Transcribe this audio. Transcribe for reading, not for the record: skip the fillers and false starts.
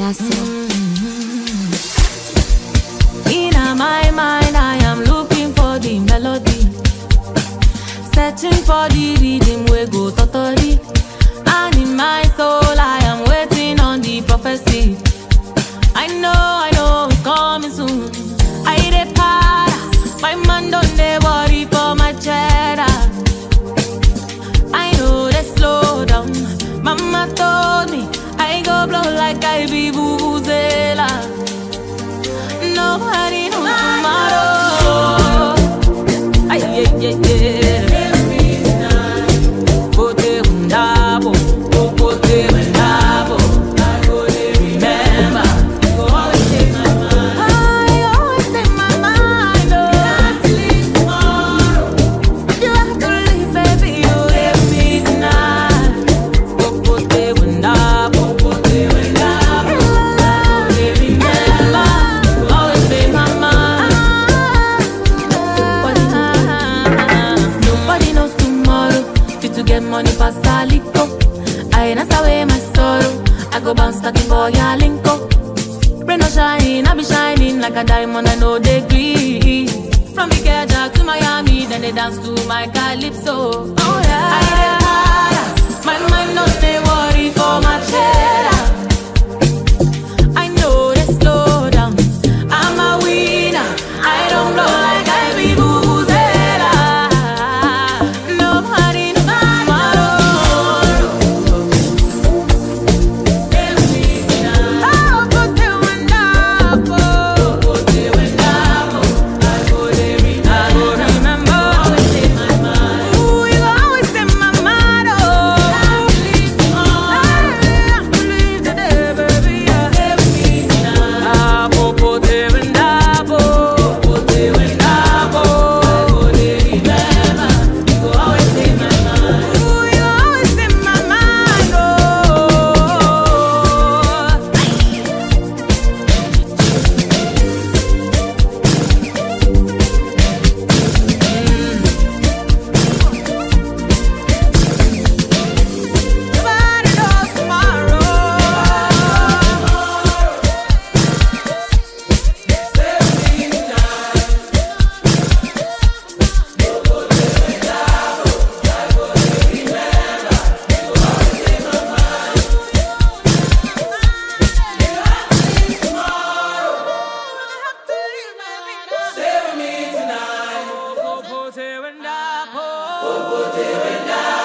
Castle. In my mind, I am looking for the melody, searching for the rhythm we go totally. And in my soul, I am waiting on the prophecy. I know it's coming soon. I dey para, my man don't dey worry for my cheddar. I know they slow down. Mama told me I go blow like I be Vuvuzela. Nobody knows tomorrow. Ay, yeah, yeah, yeah. Pote undabo, pote undabo. I go dey remember. You go always stay my mind. I always stay my mind. Oh, you have to leave tomorrow. You have to leave, baby. You leave me tonight. Pote undabo, pote undabo. I go dey remember. You always stay my mind. Nobody knows tomorrow. Fit to get money past Aliko. I dance away my sorrow. I go bounce talking boy a linko. Rain or shine, I be shining like a diamond. I know they agree. From Ikeja to Miami, then they dance to my calypso. Oh yeah, I dey para. My mind don't stay worry for my cheddar. I know they slow down. I'm a winner. I don't blow like I be Vuvuzela. Nobody knows tomorrow. Stay with me tonight. Oh, pote undabo, pote undabo. I go dey remember. Always stay my mind. Ooh, you always stay my mind. Oh, I believe tomorrow. I believe today, baby. Stay with me tonight. Ah, pote undabo, pote undabo. I go dey remember. You go always stay my mind. Ooh, you always stay my mind. Oh. Nobody knows tomorrow. Stay with me tonight.